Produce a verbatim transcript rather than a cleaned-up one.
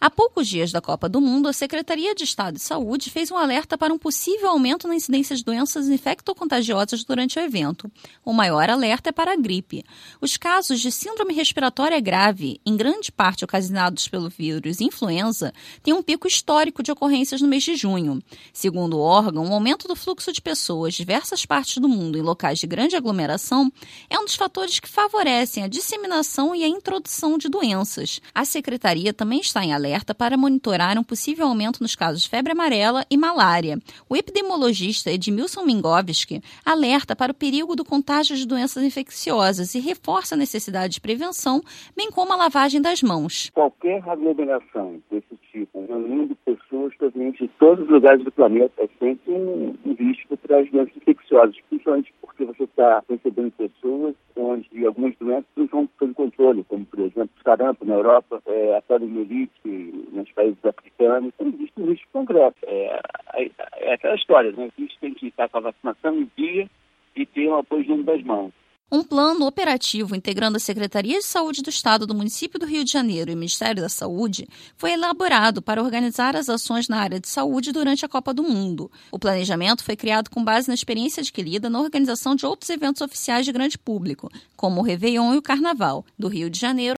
Há poucos dias da Copa do Mundo, a Secretaria de Estado de Saúde fez um alerta para um possível aumento na incidência de doenças infectocontagiosas durante o evento. O maior alerta é para a gripe. Os casos de síndrome respiratória grave, em grande parte ocasionados pelo vírus influenza, têm um pico histórico de ocorrências no mês de junho. Segundo o órgão, o aumento do fluxo de pessoas de diversas partes do mundo em locais de grande aglomeração é um dos fatores que favorecem a disseminação e a introdução de doenças. A Secretaria também está em alerta para monitorar um possível aumento nos casos de febre amarela e malária. O epidemiologista Edmilson Mingovski alerta para o perigo do contágio de doenças infecciosas e reforça a necessidade de prevenção, bem como a lavagem das mãos. Qualquer aglomeração desse tipo, reunindo pessoas provenientes de todos os lugares do planeta, é sempre um, um risco para as doenças infecciosas, principalmente porque você está recebendo pessoas onde algumas doenças não estão sob controle, como, por exemplo, sarampo na Europa, é, a poliomielite nos países africanos. Então, existe um risco concreto. É, é, é aquela história, né? A gente tem que estar com a vacinação em dia e ter um apoio junto das mãos. Um plano operativo integrando a Secretaria de Saúde do Estado do Município do Rio de Janeiro e o Ministério da Saúde foi elaborado para organizar as ações na área de saúde durante a Copa do Mundo. O planejamento foi criado com base na experiência adquirida na organização de outros eventos oficiais de grande público, como o Réveillon e o Carnaval, do Rio de Janeiro